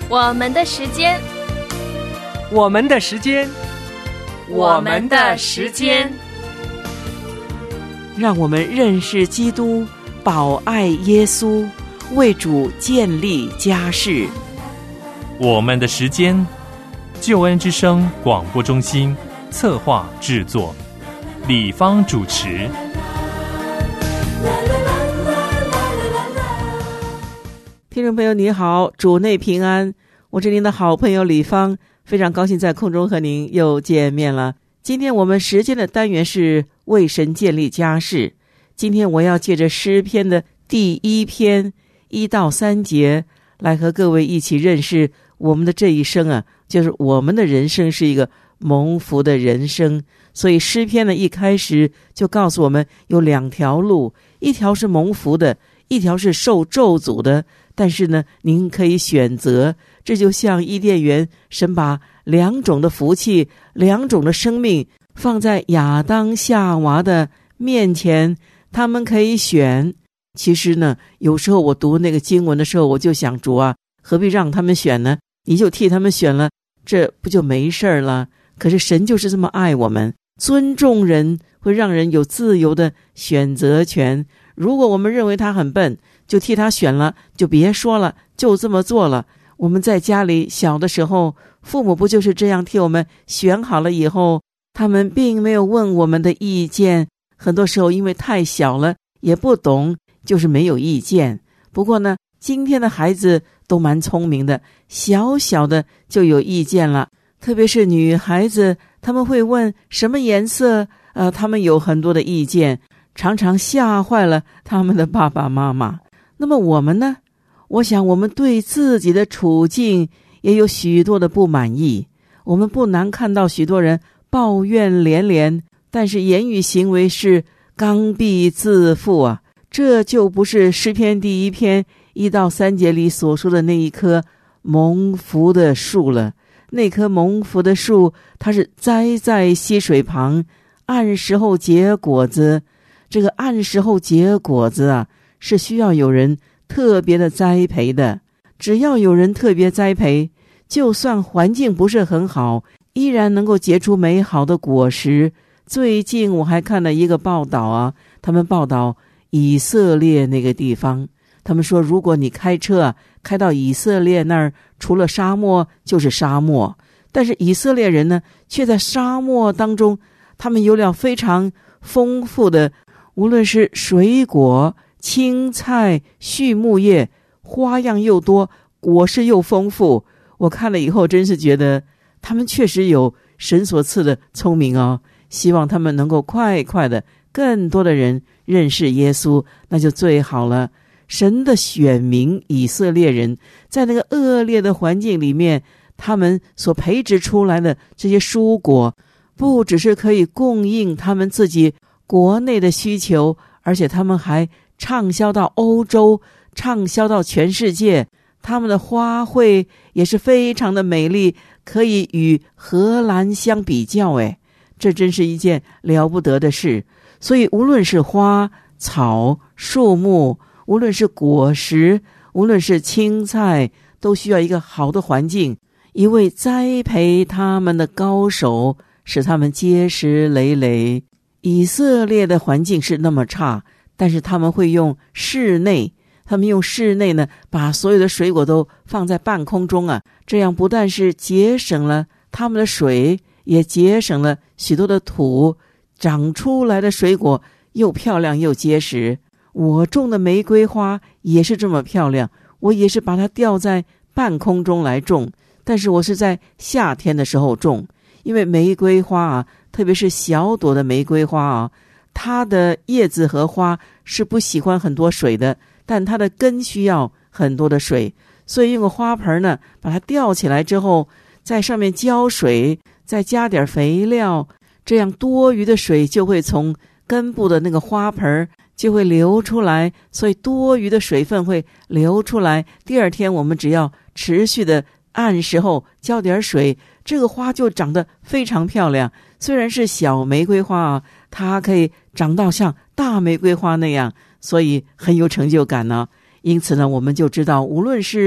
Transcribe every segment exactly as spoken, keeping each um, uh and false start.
我们的时间， 我们的时间， 我们的时间， 让我们认识基督，保爱耶稣，为主建立家室。 我们的时间，救恩之声广播中心策划制作，李芳主持。 听众朋友你好，主内平安，我是您的好朋友李芳，非常高兴在空中和您又见面了。今天我们时间的单元是为神建立家室。今天我要借着诗篇的第一篇一到三节来和各位一起认识我们的这一生啊，就是我们的人生是一个蒙福的人生。所以诗篇呢一开始就告诉我们有两条路，一条是蒙福的，一条是受咒诅的，但是呢您可以选择。这就像伊甸园，神把两种的福气，两种的生命放在亚当夏娃的面前，他们可以选。其实呢有时候我读那个经文的时候，我就想，主啊，何必让他们选呢？你就替他们选了，这不就没事了？可是神就是这么爱我们，尊重人，会让人有自由的选择权。如果我们认为他很笨，就替他选了，就别说了，就这么做了。我们在家里小的时候，父母不就是这样替我们选好了以后，他们并没有问我们的意见，很多时候因为太小了也不懂，就是没有意见。不过呢今天的孩子都蛮聪明的，小小的就有意见了，特别是女孩子，他们会问什么颜色，呃，他们有很多的意见，常常吓坏了他们的爸爸妈妈。那么我们呢？我想我们对自己的处境也有许多的不满意，我们不难看到许多人抱怨连连，但是言语行为是刚愎自负啊。这就不是诗篇第一篇一到三节里所说的那一棵蒙福的树了。那棵蒙福的树，它是栽在溪水旁，按时候结果子。这个按时候结果子啊，是需要有人特别的栽培的。只要有人特别栽培，就算环境不是很好，依然能够结出美好的果实。最近我还看了一个报道啊，他们报道以色列那个地方，他们说如果你开车啊开到以色列那儿，除了沙漠就是沙漠，但是以色列人呢却在沙漠当中，他们有了非常丰富的，无论是水果、青菜、畜牧业，花样又多，果实又丰富。我看了以后真是觉得他们确实有神所赐的聪明哦，希望他们能够快快的更多的人认识耶稣，那就最好了。神的选民以色列人，在那个恶劣的环境里面，他们所培植出来的这些蔬果，不只是可以供应他们自己国内的需求，而且他们还畅销到欧洲，畅销到全世界。他们的花卉也是非常的美丽，可以与荷兰相比较。诶，这真是一件了不得的事。所以无论是花草树木，无论是果实，无论是青菜，都需要一个好的环境，一位栽培他们的高手，使他们结实累累。以色列的环境是那么差，但是他们会用室内，他们用室内呢，把所有的水果都放在半空中啊，这样不但是节省了他们的水，也节省了许多的土，长出来的水果又漂亮又结实。我种的玫瑰花也是这么漂亮，我也是把它吊在半空中来种，但是我是在夏天的时候种，因为玫瑰花啊，特别是小朵的玫瑰花啊，它的叶子和花是不喜欢很多水的，但它的根需要很多的水，所以用个花盆呢，把它吊起来之后，在上面浇水，再加点肥料，这样多余的水就会从根部的那个花盆就会流出来，所以多余的水分会流出来。第二天我们只要持续的按时候浇点水，这个花就长得非常漂亮。虽然是小玫瑰花啊，它可以长到像大玫瑰花那样，所以很有成就感呢。因此呢，我们就知道无论是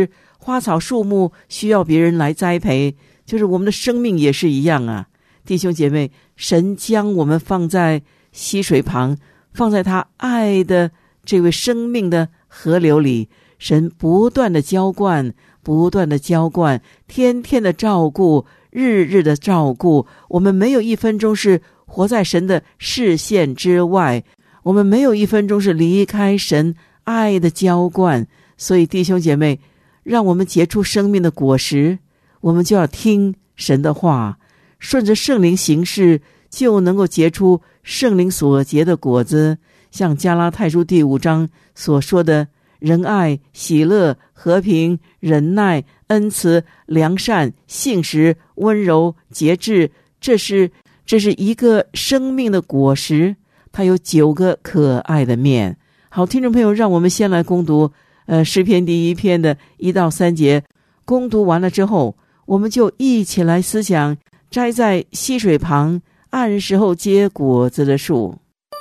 花草树木需要别人来栽培，就是我们的生命也是一样啊。弟兄姐妹，神将我们放在溪水旁，放在他爱的这位生命的河流里，神不断的浇灌，不断的浇灌，天天的照顾，日日的照顾，我们没有一分钟是活在神的视线之外，我们没有一分钟是离开神爱的浇灌。所以弟兄姐妹，让我们结出生命的果实，我们就要听神的话，顺着圣灵行事，就能够结出圣灵所结的果子。像加拉太书第五章所说的，仁爱、喜乐、和平、忍耐、恩慈、良善、信实、温柔、节制，这是这是一个生命的果实，它有九个可爱的面。好，听众朋友，让我们先来攻读呃诗篇第一篇的一到三节。攻读完了之后，我们就一起来思想摘在溪水旁按时候结果子的树。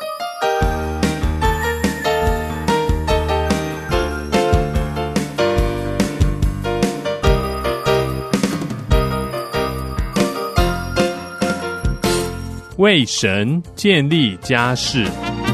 为神建立家室。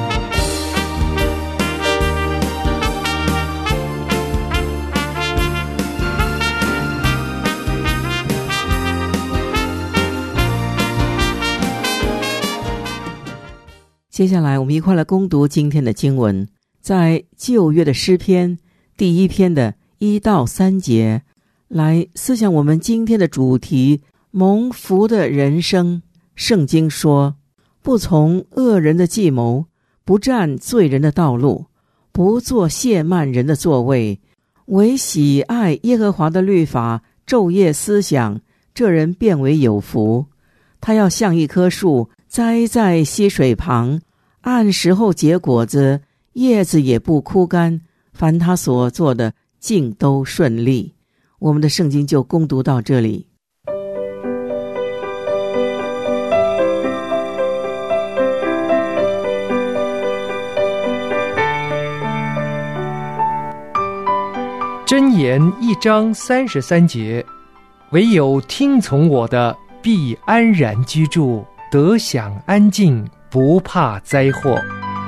接下来我们一块来攻读今天的经文，在旧约的诗篇第一篇的一到三节，来思想我们今天的主题，蒙福的人生。圣经说，不从恶人的计谋，不占罪人的道路，不坐亵慢人的座位，唯喜爱耶和华的律法，昼夜思想，这人便为有福。他要像一棵树栽在溪水旁，按时候结果子，叶子也不枯干，凡他所做的尽都顺利。我们的圣经就攻读到这里。 箴言一章三十三节，唯有听从我的，必安然居住，得享安静，不怕灾祸。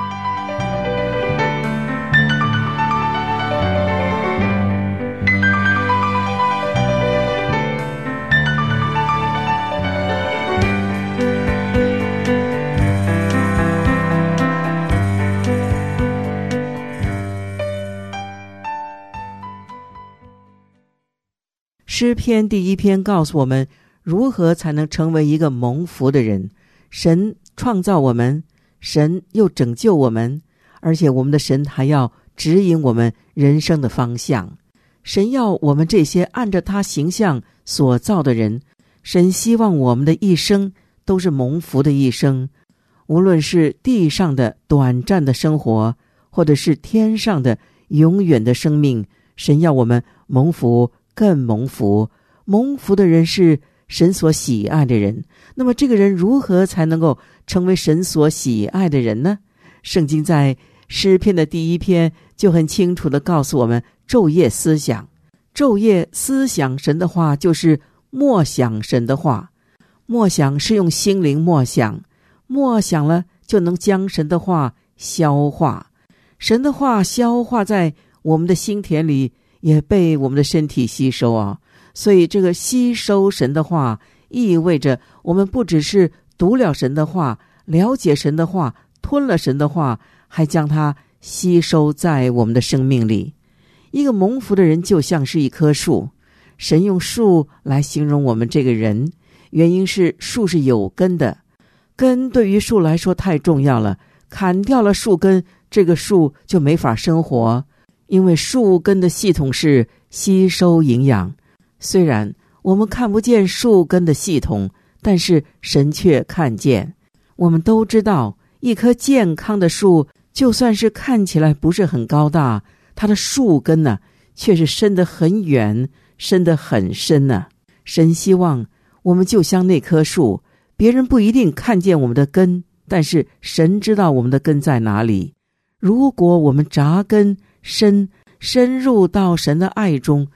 诗篇第一篇告诉我们如何才能成为一个蒙福的人。神创造我们，神又拯救我们，而且我们的神还要指引我们人生的方向。神要我们这些按着他形象所造的人，神希望我们的一生都是蒙福的一生，无论是地上的短暂的生活，或者是天上的永远的生命，神要我们蒙福更蒙福。蒙福的人是神所喜爱的人。那么这个人如何才能够成为神所喜爱的人呢？圣经在诗篇的第一篇就很清楚地告诉我们，昼夜思想。昼夜思想神的话，就是默想神的话。默想是用心灵默想，默想了就能将神的话消化。神的话消化在我们的心田里，也被我们的身体吸收啊。所以这个吸收神的话，意味着我们不只是读了神的话，了解神的话，吞了神的话，还将它吸收在我们的生命里。一个蒙福的人就像是一棵树，神用树来形容我们这个人，原因是树是有根的，根对于树来说太重要了，砍掉了树根，这个树就没法生活，因为树根的系统是吸收营养。虽然我们看不见树根的系统，但是神却看见。我们都知道，一棵健康的树，就算是看起来不是很高大，它的树根呢，却是伸得很远，伸得很深呢。神希望我们就像那棵树，别人不一定看见我们的根，但是神知道我们的根在哪里。如果我们扎根深深入到神的爱中，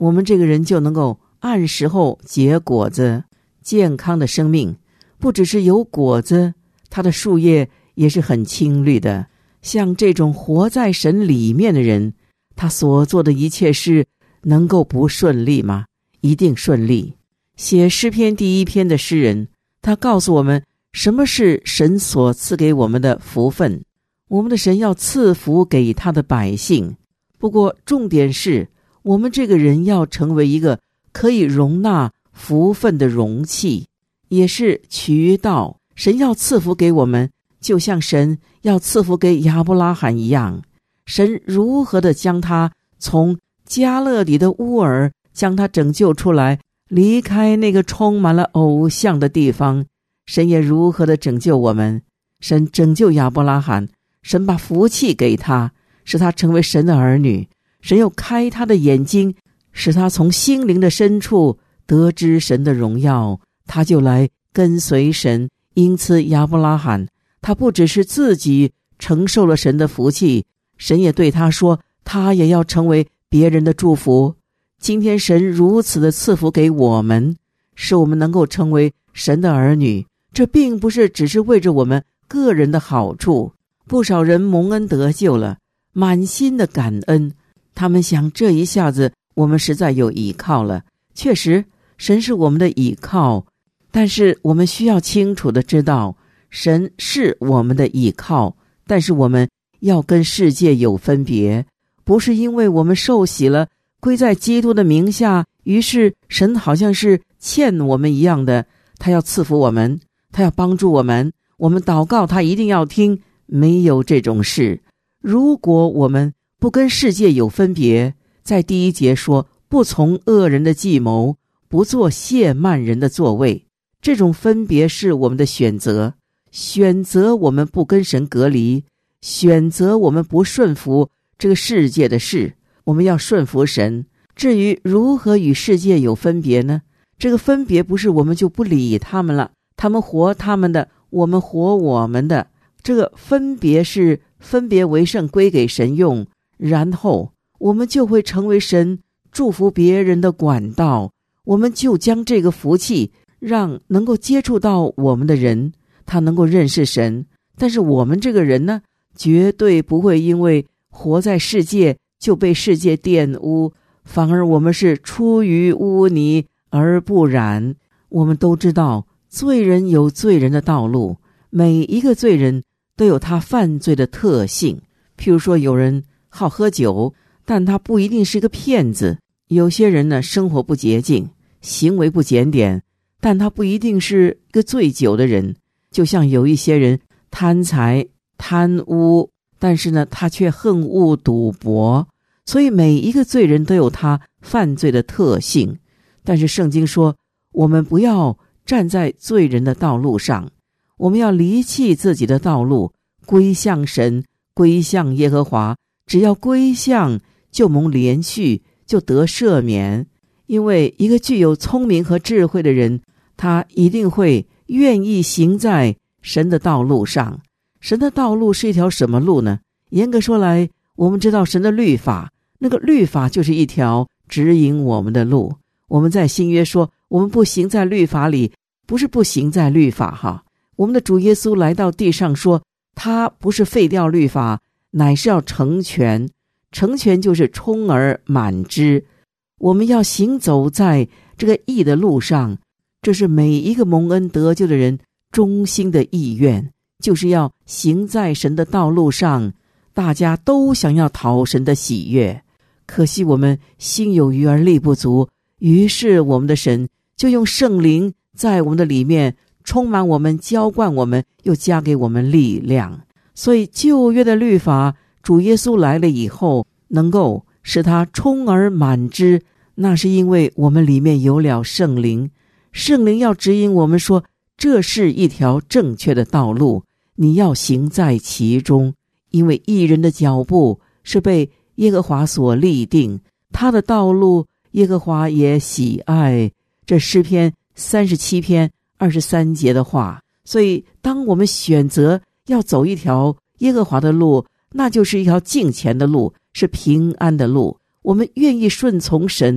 我们这个人就能够按时候结果子。健康的生命不只是有果子，它的树叶也是很青绿的。像这种活在神里面的人，他所做的一切事能够不顺利吗？一定顺利。写诗篇第一篇的诗人，他告诉我们什么是神所赐给我们的福分。我们的神要赐福给他的百姓，不过重点是我们这个人要成为一个可以容纳福分的容器，也是渠道。神要赐福给我们，就像神要赐福给亚伯拉罕一样。神如何的将他从加勒底的乌尔将他拯救出来，离开那个充满了偶像的地方，神也如何的拯救我们。神拯救亚伯拉罕，神把福气给他，使他成为神的儿女。神又开他的眼睛，使他从心灵的深处得知神的荣耀，他就来跟随神。因此亚伯拉罕他不只是自己承受了神的福气，神也对他说，他也要成为别人的祝福。今天神如此的赐福给我们，使我们能够成为神的儿女，这并不是只是为着我们个人的好处。不少人蒙恩得救了，满心的感恩，他们想这一下子我们实在有依靠了。确实神是我们的依靠，但是我们需要清楚的知道，神是我们的依靠，但是我们要跟世界有分别。不是因为我们受洗了，归在基督的名下，于是神好像是欠我们一样的，他要赐福我们，他要帮助我们，我们祷告他一定要听。没有这种事。如果我们不跟世界有分别，在第一节说不从恶人的计谋，不做亵慢人的座位，这种分别是我们的选择，选择我们不跟神隔离，选择我们不顺服这个世界的事，我们要顺服神。至于如何与世界有分别呢？这个分别不是我们就不理他们了，他们活他们的，我们活我们的。这个分别是分别为圣，归给神用，然后我们就会成为神祝福别人的管道。我们就将这个福气让能够接触到我们的人，他能够认识神。但是我们这个人呢，绝对不会因为活在世界就被世界玷污，反而我们是出于污泥而不染。我们都知道罪人有罪人的道路，每一个罪人都有他犯罪的特性。譬如说有人好喝酒，但他不一定是个骗子。有些人呢，生活不洁净，行为不检点，但他不一定是个醉酒的人。就像有一些人贪财贪污，但是呢他却恨恶赌博。所以每一个罪人都有他犯罪的特性。但是圣经说，我们不要站在罪人的道路上，我们要离弃自己的道路，归向神，归向耶和华。只要归向，就蒙连续，就得赦免。因为一个具有聪明和智慧的人，他一定会愿意行在神的道路上。神的道路是一条什么路呢？严格说来，我们知道神的律法，那个律法就是一条指引我们的路。我们在新约说，我们不行在律法里，不是不行在律法哈。我们的主耶稣来到地上说，他不是废掉律法，乃是要成全。成全就是充而满之。我们要行走在这个义的路上，这是每一个蒙恩得救的人衷心的意愿，就是要行在神的道路上。大家都想要讨神的喜悦，可惜我们心有余而力不足，于是我们的神就用圣灵在我们的里面充满我们，浇灌我们，又加给我们力量。所以旧约的律法，主耶稣来了以后能够使它充而满之，那是因为我们里面有了圣灵。圣灵要指引我们说，这是一条正确的道路，你要行在其中。因为义人的脚步是被耶和华所立定，他的道路耶和华也喜爱。这诗篇三十七篇二十三节的话。所以当我们选择要走一条耶和华的路，那就是一条敬虔的路，是平安的路。我们愿意顺从神，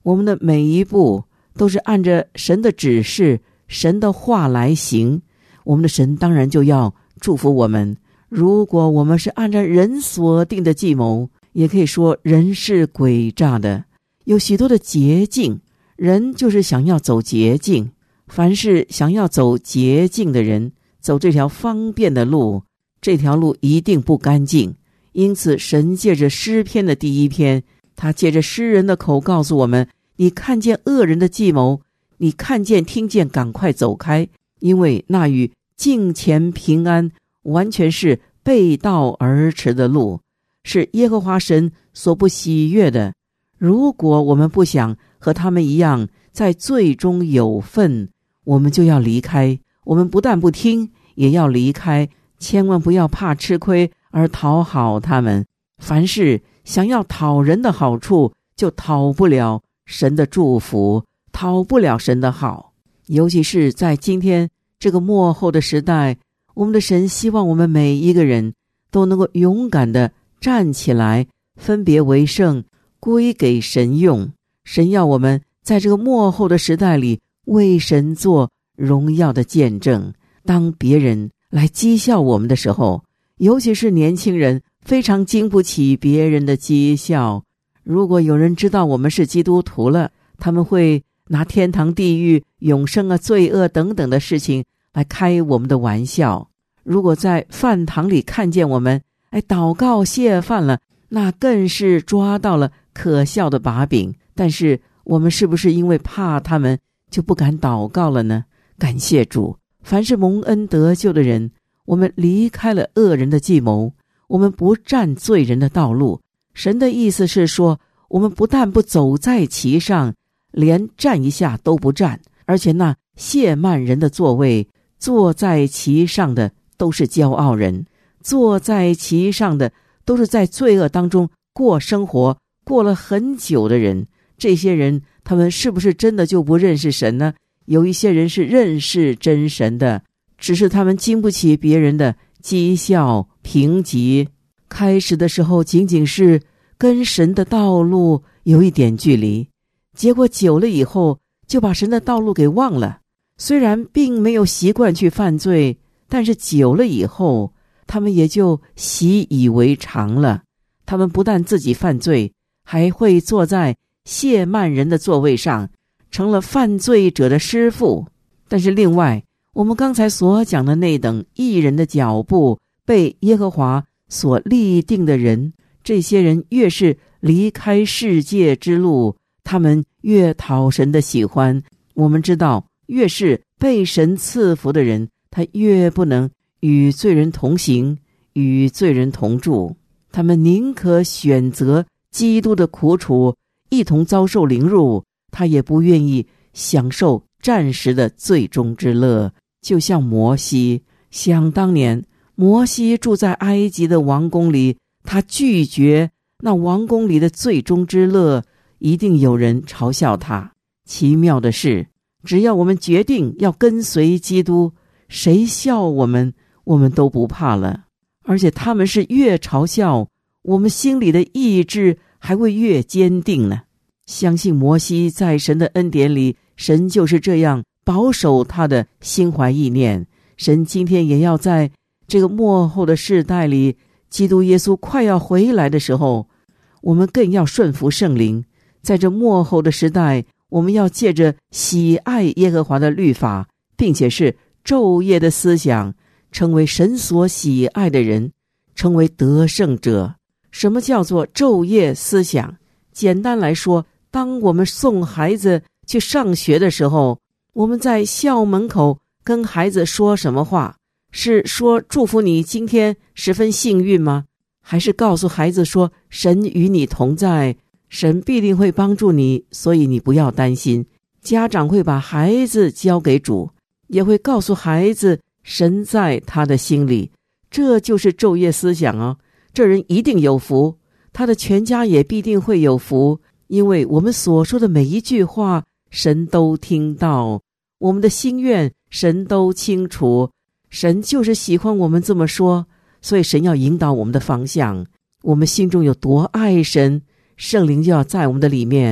我们的每一步都是按着神的指示、神的话来行，我们的神当然就要祝福我们。如果我们是按照人所定的计谋，也可以说人是诡诈的，有许多的捷径，人就是想要走捷径。凡是想要走捷径的人，走这条方便的路，这条路一定不干净。因此神借着诗篇的第一篇，他借着诗人的口告诉我们，你看见恶人的计谋，你看见听见，赶快走开，因为那与敬虔平安完全是背道而驰的路，是耶和华神所不喜悦的。如果我们不想和他们一样在罪中有份，我们就要离开。我们不但不听，也要离开，千万不要怕吃亏而讨好他们。凡事想要讨人的好处，就讨不了神的祝福，讨不了神的好。尤其是在今天这个末后的时代，我们的神希望我们每一个人都能够勇敢地站起来，分别为圣，归给神用。神要我们在这个末后的时代里为神做荣耀的见证。当别人来讥笑我们的时候，尤其是年轻人，非常经不起别人的讥笑。如果有人知道我们是基督徒了，他们会拿天堂、地狱、永生啊、罪恶等等的事情来开我们的玩笑。如果在饭堂里看见我们哎祷告谢饭了，那更是抓到了可笑的把柄。但是我们是不是因为怕他们就不敢祷告了呢？感谢主，凡是蒙恩得救的人，我们离开了恶人的计谋，我们不占罪人的道路。神的意思是说，我们不但不走在其上，连站一下都不站，而且那亵慢人的座位，坐在其上的都是骄傲人，坐在其上的都是在罪恶当中过生活过了很久的人。这些人他们是不是真的就不认识神呢？有一些人是认识真神的，只是他们经不起别人的讥笑评级。开始的时候仅仅是跟神的道路有一点距离，结果久了以后就把神的道路给忘了。虽然并没有习惯去犯罪，但是久了以后他们也就习以为常了。他们不但自己犯罪，还会坐在亵慢人的座位上，成了犯罪者的师傅。但是另外，我们刚才所讲的那等义人的脚步被耶和华所立定的人，这些人越是离开世界之路，他们越讨神的喜欢。我们知道，越是被神赐福的人，他越不能与罪人同行，与罪人同住。他们宁可选择基督的苦楚，一同遭受凌辱，他也不愿意享受暂时的罪中之乐。就像摩西，想当年摩西住在埃及的王宫里，他拒绝那王宫里的罪中之乐，一定有人嘲笑他。奇妙的是，只要我们决定要跟随基督，谁笑我们，我们都不怕了。而且他们是越嘲笑，我们心里的意志还会越坚定呢。相信摩西在神的恩典里，神就是这样保守他的心怀意念。神今天也要在这个末后的世代里，基督耶稣快要回来的时候，我们更要顺服圣灵。在这末后的时代，我们要借着喜爱耶和华的律法，并且是昼夜的思想，成为神所喜爱的人，成为得胜者。什么叫做昼夜思想？简单来说，当我们送孩子去上学的时候，我们在校门口跟孩子说什么话？是说祝福你今天十分幸运吗？还是告诉孩子说神与你同在，神必定会帮助你，所以你不要担心。家长会把孩子交给主，也会告诉孩子神在他的心里。这就是昼夜思想哦。这人一定有福，他的全家也必定会有福，因为我们所说的每一句话神都听到，我们的心愿神都清楚。神就是喜欢我们这么说，所以神要引导我们的方向。我们心中有多爱神，圣灵就要在我们的里面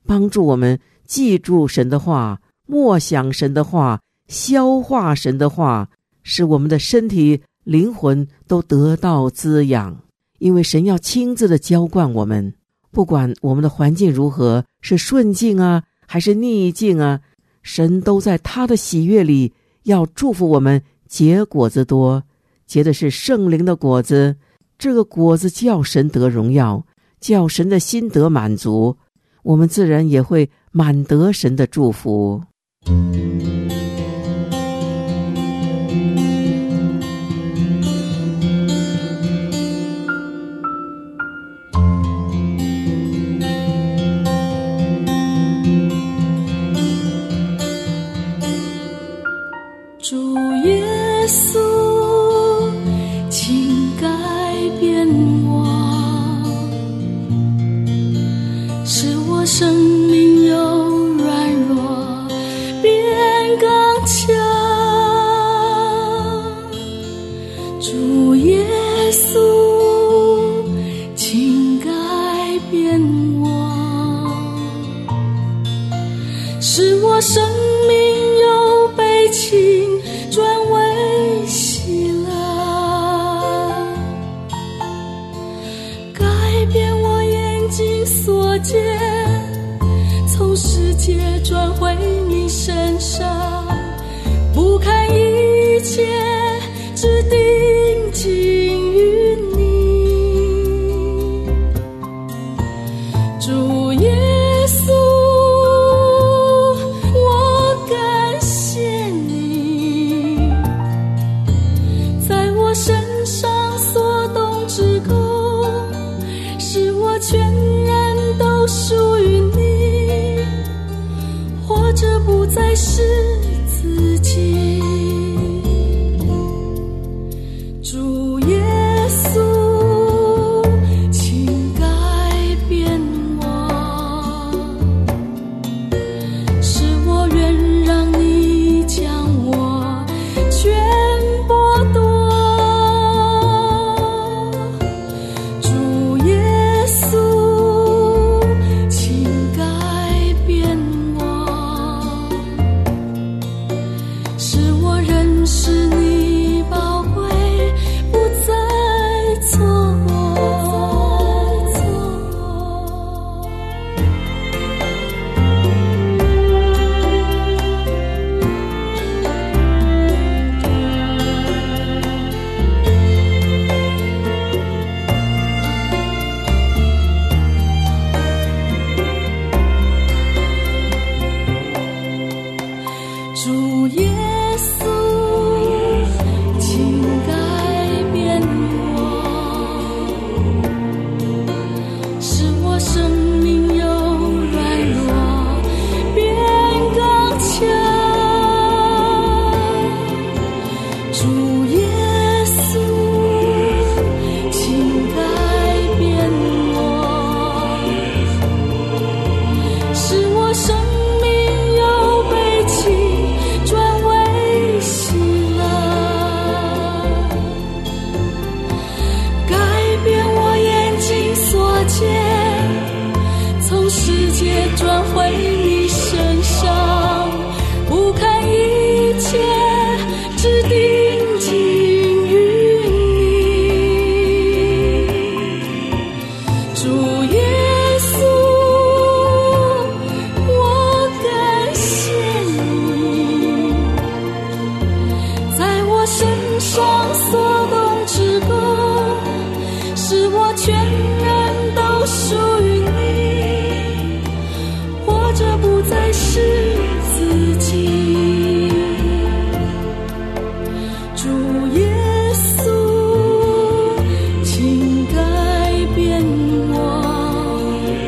帮助我们记住神的话，默想神的话，消化神的话，使我们的身体灵魂都得到滋养。因为神要亲自的浇灌我们，不管我们的环境如何，是顺境啊还是逆境啊，神都在他的喜悦里要祝福我们结果子多，结的是圣灵的果子。这个果子叫神得荣耀，叫神的心得满足，我们自然也会满得神的祝福。 主耶稣，请改变我，使我生命由软弱变刚强。主耶稣，请改变我，使我生命由悲情转为喜乐，改变我眼睛所见，从世界转回你身上，不看一切，只定睛于你。主耶稣，我感谢你，在我身上所动之功，使我全然都属于你，活着不再是自己。主耶稣，请改变我，使我愿让你将我全剥夺。主耶稣，请改变我，使我认识你宝贵，不再错过。主耶稣，请改变我，使我生命由软弱变刚强。主耶稣，请改变我，使我生命由悲情转为喜乐，改变我眼睛所见，从世界转回你身上，不看一切，只定睛于你。主耶稣，我感谢你，在我身上所动之功，使我全然都属于你，活着不再是自己。主耶稣，请改变我，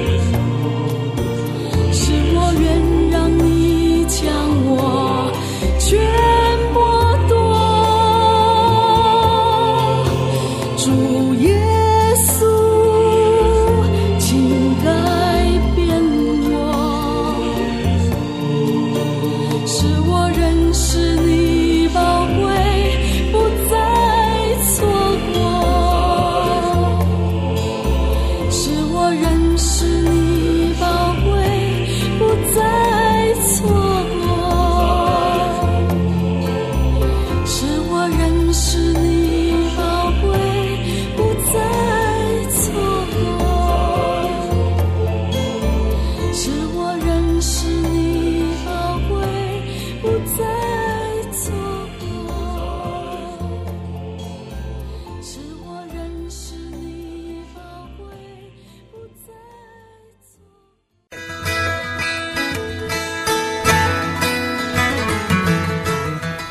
使我愿让你将我全剥夺。主耶稣，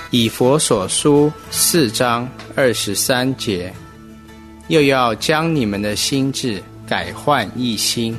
以弗所书四章二十三节，又要将你们的心志改换一新。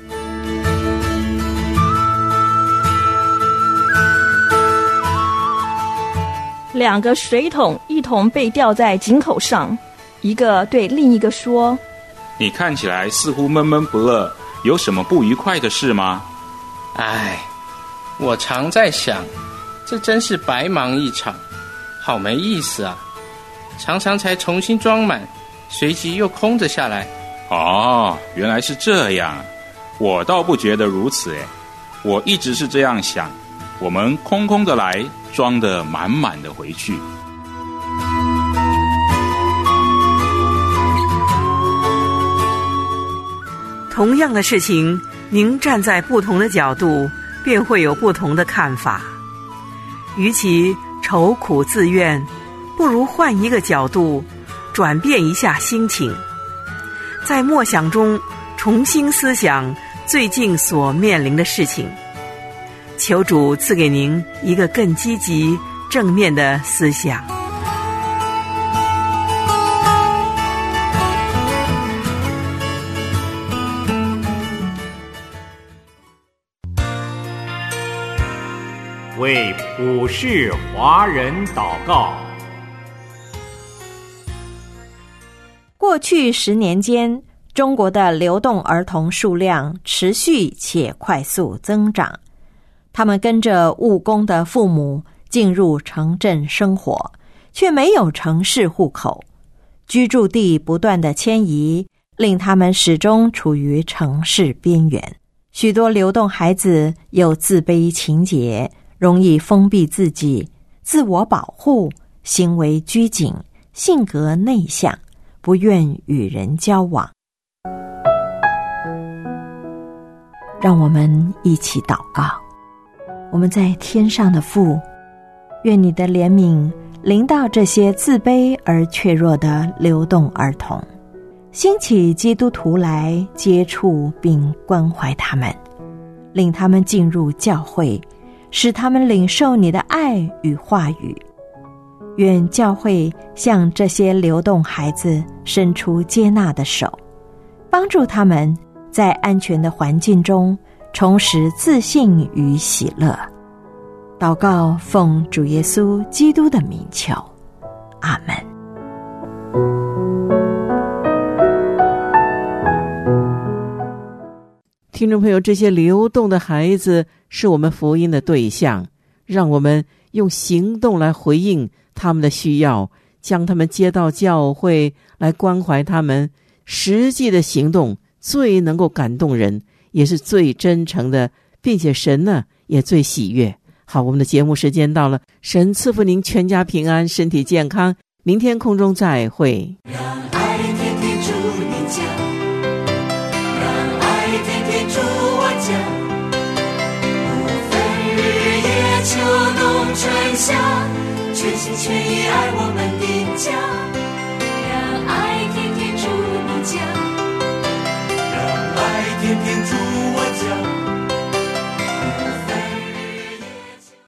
两个水桶一同被吊在井口上，一个对另一个说： 你看起来似乎闷闷不乐，有什么不愉快的事吗？ 唉，我常在想，这真是白忙一场，好没意思啊！常常才重新装满，随即又空着下来。 哦，原来是这样，我倒不觉得如此诶，我一直是这样想，我们空空的来，装得满满的回去。 同样的事情，您站在不同的角度，便会有不同的看法。与其愁苦自怨，不如换一个角度，转变一下心情，在默想中重新思想最近所面临的事情，求主赐给您一个更积极正面的思想。 为普世华人祷告。 过去十年间，中国的流动儿童数量持续且快速增长。他们跟着务工的父母进入城镇生活，却没有城市户口，居住地不断的迁移，令他们始终处于城市边缘。许多流动孩子有自卑情结，容易封闭自己，自我保护，行为拘谨，性格内向，不愿与人交往。让我们一起祷告。我们在天上的父，愿你的怜悯临到这些自卑而怯弱的流动儿童，兴起基督徒来接触并关怀他们，令他们进入教会，使他们领受你的爱与话语。愿教会向这些流动孩子伸出接纳的手，帮助他们在安全的环境中重拾自信与喜乐。祷告奉主耶稣基督的名求，阿们。 听众朋友，这些流动的孩子是我们福音的对象，让我们用行动来回应他们的需要，将他们接到教会来关怀他们。实际的行动最能够感动人，也是最真诚的，并且神呢也最喜悦。好，我们的节目时间到了，神赐福您全家平安，身体健康，明天空中再会。 让爱天天住你家，让爱天天住我家，不分日夜秋冬春夏，全心全意爱我们的